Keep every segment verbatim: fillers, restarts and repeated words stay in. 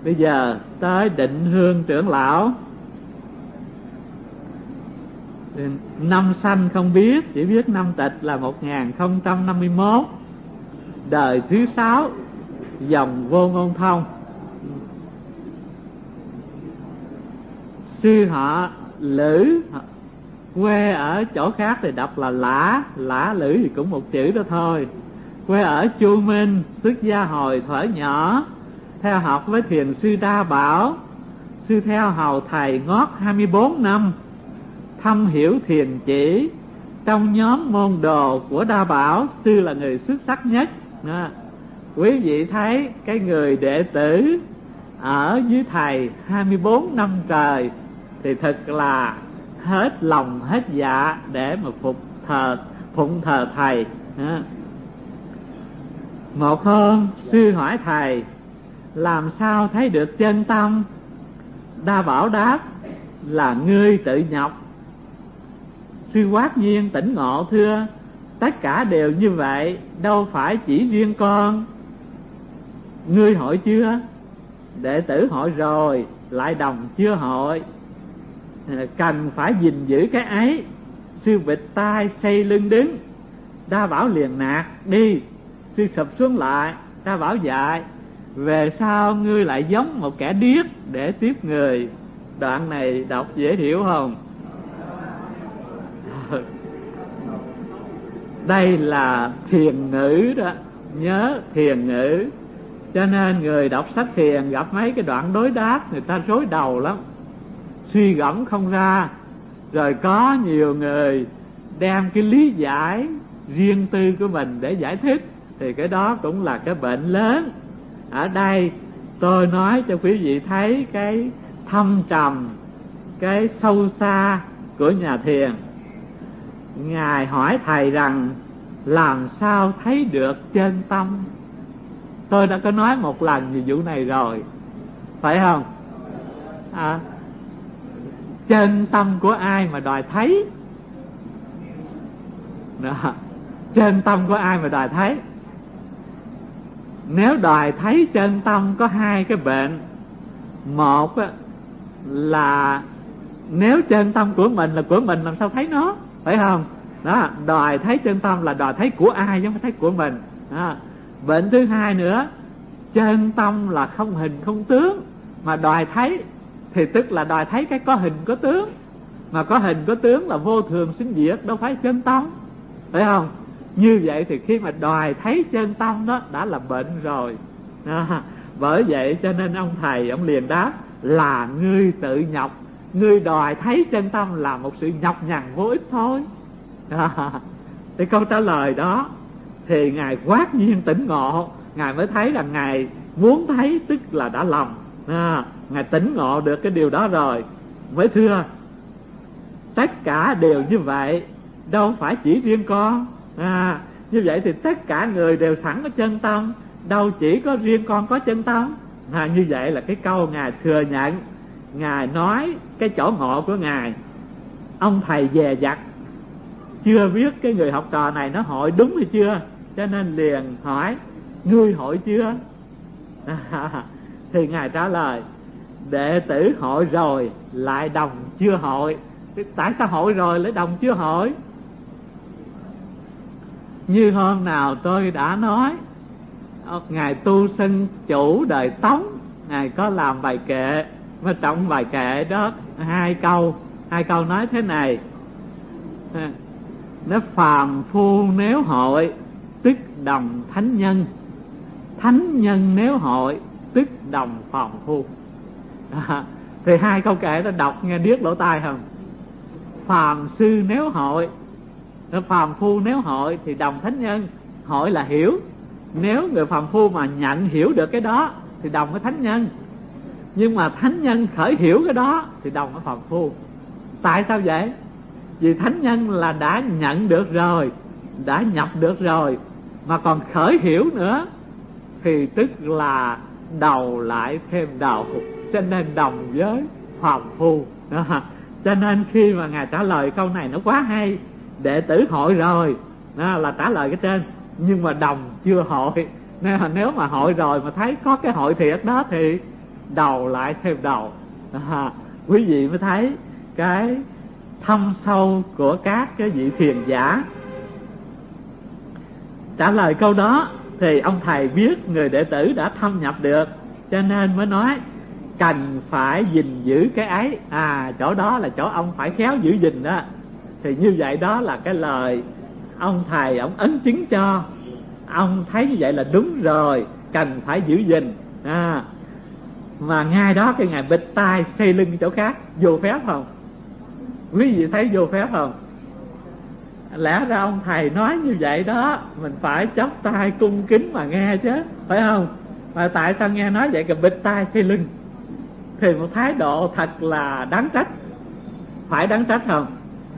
Bây giờ tới Định Hương trưởng lão. Năm sanh không biết, chỉ biết năm tịch là một nghìn không trăm năm mươi mốt, đời thứ sáu, dòng Vô Ngôn Thông. Sư họ Lữ, quê ở chỗ khác thì đọc là Lã, Lã Lữ thì cũng một chữ đó thôi. Quê ở Chu Minh, xuất gia hồi thuở nhỏ, theo học với thiền sư Đa Bảo. Sư theo hầu thầy ngót hai mươi bốn năm, thâm hiểu thiền chỉ. Trong nhóm môn đồ của Đa Bảo, sư là người xuất sắc nhất. À, quý vị thấy cái người đệ tử ở dưới thầy hai mươi bốn năm trời thì thật là hết lòng hết dạ để mà phục thờ phụng thờ thầy. À, một hôm sư hỏi thầy làm sao thấy được chân tâm. Đa Bảo đáp là ngươi tự nhọc. Sư quát nhiên tỉnh ngộ thưa, tất cả đều như vậy, đâu phải chỉ riêng con. Ngươi hỏi chưa? Đệ tử hỏi rồi, lại đồng chưa hỏi. Cần phải gìn giữ cái ấy. Sư bịt tai xây lưng đứng. Đa Bảo liền nạt đi. Sư sụp xuống lại. Đa Bảo dạy, về sau ngươi lại giống một kẻ điếc để tiếp người. Đoạn này đọc dễ hiểu không? Đây là thiền ngữ đó, nhớ thiền ngữ. Cho nên người đọc sách thiền gặp mấy cái đoạn đối đáp người ta rối đầu lắm, suy gẫm không ra. Rồi có nhiều người đem cái lý giải riêng tư của mình để giải thích, thì cái đó cũng là cái bệnh lớn. Ở đây tôi nói cho quý vị thấy cái thâm trầm, cái sâu xa của nhà thiền. Ngài hỏi thầy rằng làm sao thấy được chân tâm. Tôi đã có nói một lần về vụ này rồi, phải không? À, chân tâm của ai mà đòi thấy? Đó. Chân tâm của ai mà đòi thấy? Nếu đòi thấy chân tâm có hai cái bệnh. Một là nếu chân tâm của mình là của mình làm sao thấy nó, phải không? Đó, đòi thấy chân tâm là đòi thấy của ai chứ không phải thấy của mình. Đó. Bệnh thứ hai nữa, chân tâm là không hình không tướng, mà đòi thấy thì tức là đòi thấy cái có hình có tướng. Mà có hình có tướng là vô thường sinh diệt, đâu phải chân tâm, phải không? Như vậy thì khi mà đòi thấy chân tâm đó đã là bệnh rồi. À, bởi vậy cho nên ông thầy ông liền đáp là ngươi tự nhọc. Ngươi đòi thấy chân tâm là một sự nhọc nhằn vô ích thôi. À, thì câu trả lời đó thì Ngài quát nhiên tỉnh ngộ. Ngài mới thấy rằng Ngài muốn thấy tức là đã lầm. À, Ngài tỉnh ngộ được cái điều đó rồi mới thưa tất cả đều như vậy, đâu phải chỉ riêng con. À, như vậy thì tất cả người đều sẵn có chân tâm, đâu chỉ có riêng con có chân tâm. À, như vậy là cái câu Ngài thừa nhận. Ngài nói cái chỗ ngộ của Ngài. Ông thầy dè dặt chưa biết cái người học trò này nó hội đúng hay chưa, cho nên liền hỏi ngươi hội chưa? À, thì Ngài trả lời đệ tử hội rồi lại đồng chưa hội. Tại sao hội rồi lại đồng chưa hội? Như hôm nào tôi đã nói, Ngài Tu Sinh Chủ đời Tống, Ngài có làm bài kệ, mà trong bài kệ đó hai câu, hai câu nói thế này: nó phàm phu nếu hội tức đồng thánh nhân, thánh nhân nếu hội tức đồng phàm phu. À, thì hai câu kệ đó đọc nghe điếc lỗ tai không? Phàm sư nếu hội, phàm phu nếu hội thì đồng thánh nhân. Hội là hiểu, nếu người phàm phu mà nhận hiểu được cái đó thì đồng với thánh nhân. Nhưng mà thánh nhân khởi hiểu cái đó thì đồng với phàm phu. Tại sao vậy? Vì thánh nhân là đã nhận được rồi, đã nhập được rồi, mà còn khởi hiểu nữa thì tức là đầu lại thêm đầu, cho nên đồng với phàm phu. Cho nên khi mà Ngài trả lời câu này nó quá hay. Đệ tử hội rồi đó, là trả lời cái trên, nhưng mà đồng chưa hội. Nên là nếu mà hội rồi mà thấy có cái hội thiệt đó thì đầu lại thêm đầu. À, quý vị mới thấy cái thâm sâu của các cái vị thiền giả. Trả lời câu đó thì ông thầy biết người đệ tử đã thâm nhập được, cho nên mới nói cần phải gìn giữ cái ấy. À, chỗ đó là chỗ ông phải khéo giữ gìn đó. Thì như vậy đó là cái lời ông thầy ông ấn chứng cho. Ông thấy như vậy là đúng rồi, cần phải giữ gìn. À, mà ngay đó cái ngài bịch tai xây lưng chỗ khác, vô phép không? Quý vị thấy vô phép không? Lẽ ra ông thầy nói như vậy đó, mình phải chắp tay cung kính mà nghe chứ, phải không? Mà tại sao nghe nói vậy cái bịch tai xây lưng? Thì một thái độ thật là đáng trách. Phải đáng trách không?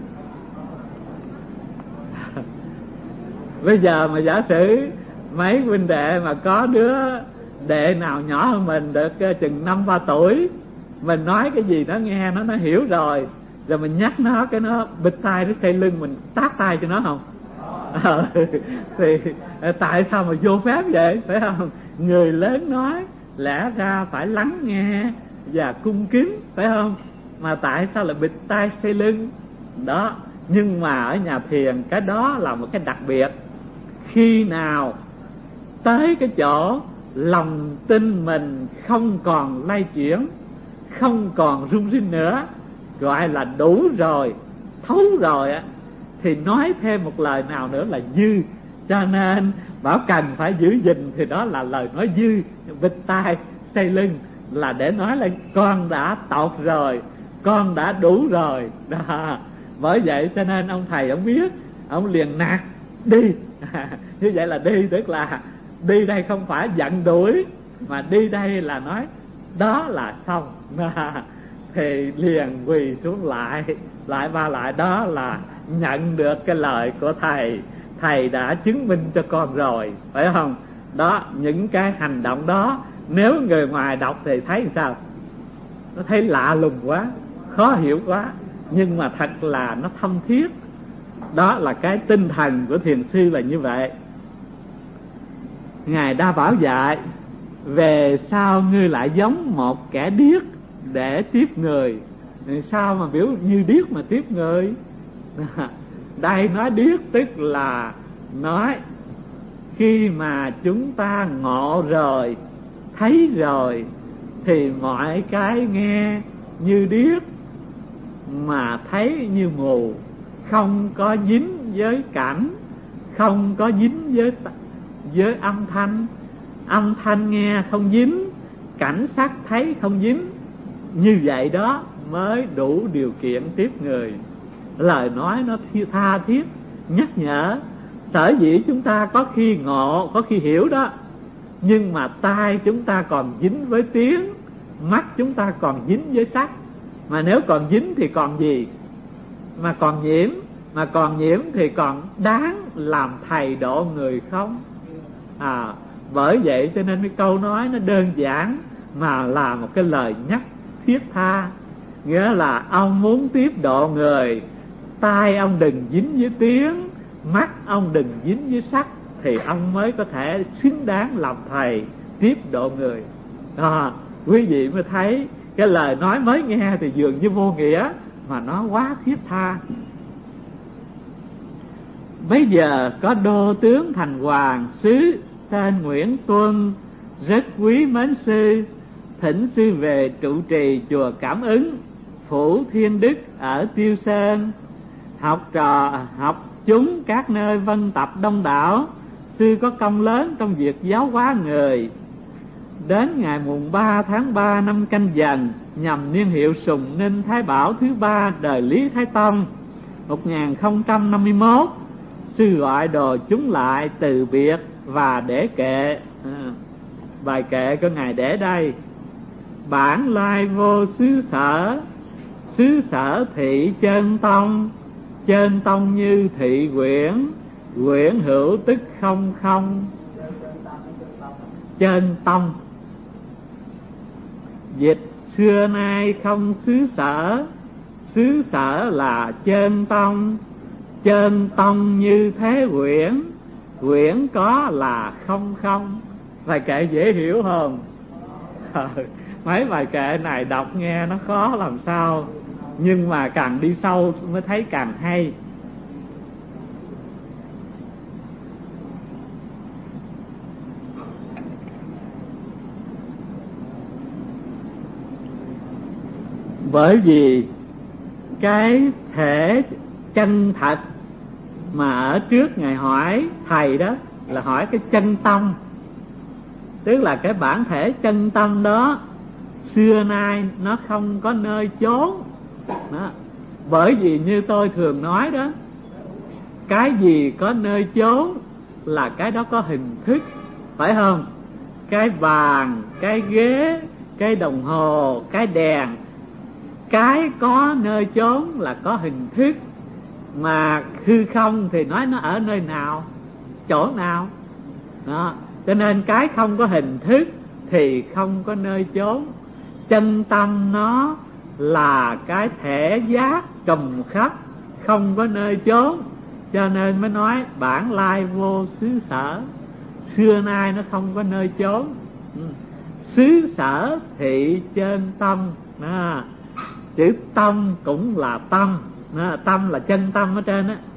Bây giờ mà giả sử mấy huynh đệ mà có đứa đệ nào nhỏ hơn mình được chừng năm ba tuổi, mình nói cái gì nó nghe nó nó hiểu rồi, rồi mình nhắc nó cái nó bịch tai nó xây lưng, mình tát tay cho nó không? À, thì tại sao mà vô phép vậy, phải không? Người lớn nói lẽ ra phải lắng nghe và cung kính, phải không? Mà tại sao lại bịch tai xây lưng đó? Nhưng mà ở nhà thiền cái đó là một cái đặc biệt. Khi nào tới cái chỗ lòng tin mình không còn lay chuyển, không còn rung rinh nữa, gọi là đủ rồi, thấu rồi á, thì nói thêm một lời nào nữa là dư. Cho nên bảo cần phải giữ gìn thì đó là lời nói dư. Bịch tai xây lưng là để nói là con đã tột rồi, con đã đủ rồi đó. Bởi vậy cho nên ông thầy ông biết, ông liền nạt đi. Như vậy là đi, tức là đi đây không phải giận đuổi, mà đi đây là nói đó là xong. Thì liền quỳ xuống lại, lại ba lại, đó là nhận được cái lời của thầy. Thầy đã chứng minh cho con rồi, phải không? Đó, những cái hành động đó nếu người ngoài đọc thì thấy sao? Nó thấy lạ lùng quá, khó hiểu quá, nhưng mà thật là nó thâm thiết. Đó là cái tinh thần của thiền sư là như vậy. Ngài Đa Bảo dạy: về sau ngươi lại giống một kẻ điếc để tiếp người. Sao mà biểu như điếc mà tiếp người? Đây nói điếc tức là nói khi mà chúng ta ngộ rồi, thấy rồi, thì mọi cái nghe như điếc mà thấy như mù, không có dính với cảnh, không có dính với với âm thanh, âm thanh nghe không dính, cảnh sắc thấy không dính. Như vậy đó mới đủ điều kiện tiếp người. Lời nói nó tha thiết nhắc nhở. Sở dĩ chúng ta có khi ngộ, có khi hiểu đó, nhưng mà tai chúng ta còn dính với tiếng, mắt chúng ta còn dính với sắc. Mà nếu còn dính thì còn gì? Mà còn nhiễm. Mà còn nhiễm thì còn đáng làm thầy độ người không? À, bởi vậy cho nên cái câu nói nó đơn giản mà là một cái lời nhắc thiết tha. Nghĩa là ông muốn tiếp độ người, tai ông đừng dính với tiếng, mắt ông đừng dính với sắc, thì ông mới có thể xứng đáng làm thầy tiếp độ người. À, quý vị mới thấy cái lời nói mới nghe thì dường như vô nghĩa, mà nó quá thiết tha. Bây giờ có đô tướng thành hoàng sứ tên Nguyễn Tuân, rất quý mến sư, thỉnh sư về trụ trì chùa Cảm Ứng, phủ Thiên Đức ở Tiêu Sơn. Học trò học chúng các nơi vân tập đông đảo, sư có công lớn trong việc giáo hóa người. Đến ngày mùng ba tháng ba năm Canh Dần, nhằm niên hiệu Sùng Ninh Thái Bảo thứ ba đời Lý Thái Tông một nghìn không trăm năm mươi mốt, sư gọi đồ chúng lại từ biệt và để kệ. À, bài kệ của ngài để đây: bản lai vô xứ sở, xứ sở thị chân tông, chân tông như thị quyển, quyển hữu tức không không. Chân tông dịch xưa nay không xứ sở, xứ sở là chân tông, chân tông như thế quyển, quyển có là không không. Bài kệ dễ hiểu không? mấy bài kệ này đọc nghe nó khó làm sao, nhưng mà càng đi sâu mới thấy càng hay. Bởi vì cái thể chân thật mà ở trước Ngài hỏi thầy đó là hỏi cái chân tâm, tức là cái bản thể chân tâm đó xưa nay nó không có nơi chốn đó. Bởi vì như tôi thường nói đó, cái gì có nơi chốn là cái đó có hình thức, phải không? Cái bàn, cái ghế, cái đồng hồ, cái đèn, cái có nơi chốn là có hình thức. Mà hư không thì nói nó ở nơi nào, chỗ nào đó. Cho nên cái không có hình thức thì không có nơi chốn. Chân tâm nó là cái thể giác trùm khắp, không có nơi chốn. Cho nên mới nói bản lai vô xứ sở, xưa nay nó không có nơi chốn. Xứ sở thị trên tâm đó. Chữ tâm cũng là tâm đó. Tâm là chân tâm ở trên á,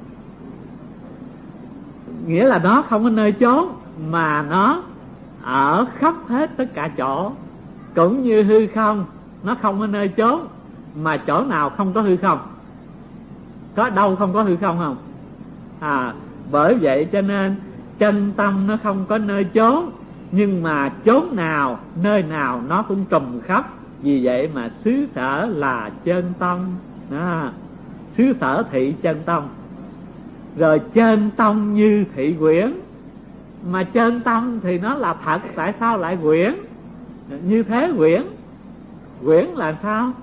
nghĩa là nó không có nơi chốn, mà nó ở khắp hết tất cả chỗ. Cũng như hư không, nó không có nơi chốn, mà chỗ nào không có hư không? Có đâu không có hư không không? À, bởi vậy cho nên chân tâm nó không có nơi chốn, nhưng mà chốn nào, nơi nào nó cũng trùm khắp. Vì vậy mà xứ sở là chân tâm đó. Xứ sở thị chân tâm. Rồi chân tâm như thị quyển. Mà chân tâm thì nó là thật, tại sao lại quyển? Như thế quyển. Quyển là sao?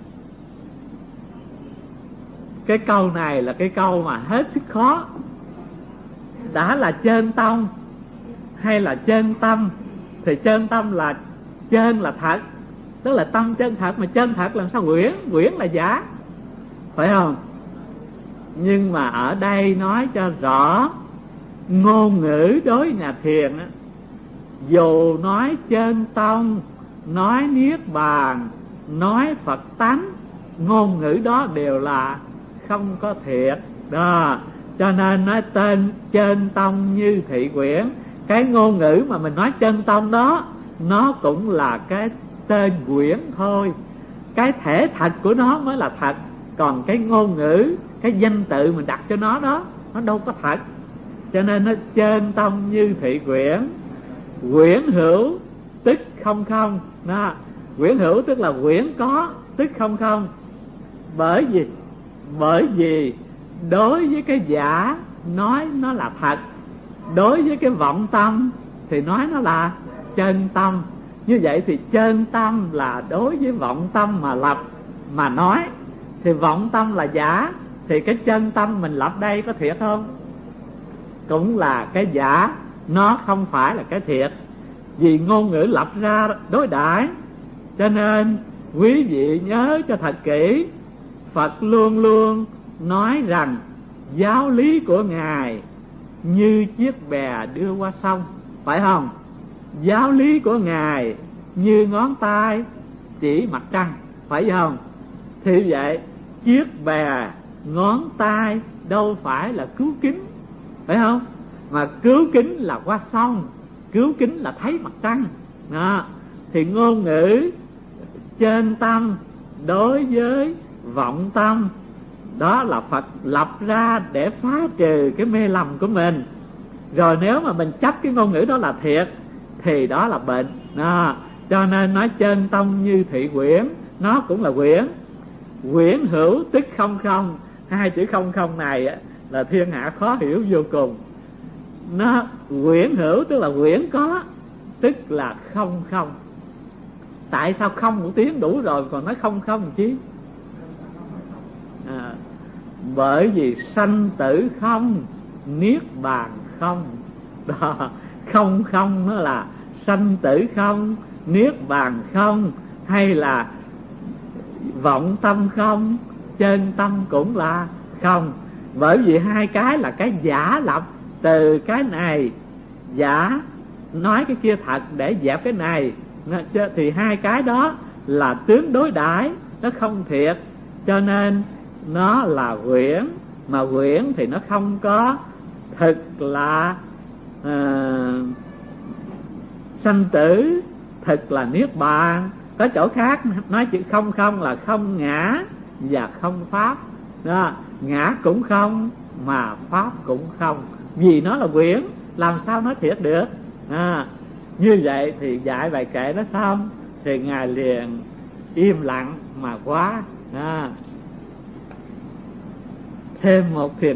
Cái câu này là cái câu mà hết sức khó. Đã là chân tâm hay là chân tâm, thì chân tâm là chân là thật, tức là tâm chân thật, mà chân thật làm sao quyển? Quyển là giả, phải không? Nhưng mà ở đây nói cho rõ, ngôn ngữ đối nhà thiền á, dù nói chân tâm, nói niết bàn, nói Phật tánh, ngôn ngữ đó đều là không có thiệt đó. Cho nên nói tên chân tâm như thị quyển. Cái ngôn ngữ mà mình nói chân tâm đó, nó cũng là cái tên quyển thôi. Cái thể thật của nó mới là thật. Còn cái ngôn ngữ, cái danh tự mình đặt cho nó đó, nó đâu có thật. Cho nên nó chân tâm như thị quyển. Quyển hữu tức không không đó. Quyển hữu tức là quyển có, tức không không. Bởi vì Bởi vì đối với cái giả nói nó là thật, đối với cái vọng tâm thì nói nó là chân tâm. Như vậy thì chân tâm là đối với vọng tâm mà lập mà nói, thì vọng tâm là giả, thì cái chân tâm mình lập đây có thiệt không? Cũng là cái giả, nó không phải là cái thiệt. Vì ngôn ngữ lập ra đối đãi. Cho nên quý vị nhớ cho thật kỹ, Phật luôn luôn nói rằng giáo lý của Ngài như chiếc bè đưa qua sông, phải không? Giáo lý của Ngài như ngón tay chỉ mặt trăng, phải không? Thì vậy, chiếc bè, ngón tay đâu phải là cứu kính, phải không? Mà cứu kính là qua sông, cứu kính là thấy mặt trăng đó. Thì ngôn ngữ trên tâm đối với vọng tâm, đó là Phật lập ra để phá trừ cái mê lầm của mình. Rồi nếu mà mình chấp cái ngôn ngữ đó là thiệt thì đó là bệnh đó. Cho nên nói chân tâm như thị quyển, nó cũng là quyển. Quyển hữu tức không không. Hai chữ không không này là thiên hạ khó hiểu vô cùng. Nó quyển hữu tức là quyển có, tức là không không. Tại sao không một tiếng đủ rồi còn nói không không chứ? À, bởi vì sanh tử không, niết bàn không đó. Không không nó là sanh tử không, niết bàn không, hay là vọng tâm không, chân tâm cũng là không. Bởi vì hai cái là cái giả lập. Từ cái này giả nói cái kia thật để dẹp cái này, Thì hai cái đó là tướng đối đãi, nó không thiệt, cho nên nó là huyễn. Mà huyễn thì nó không có thực là uh, sanh tử, thực là niết bàn. Có chỗ khác nói chữ không không là không ngã và không pháp đó. Ngã cũng không mà pháp cũng không, vì nó là huyễn, làm sao nói thiệt được. À, như vậy thì dạy bài kệ nó xong thì Ngài liền im lặng mà quá. À, thêm một thiền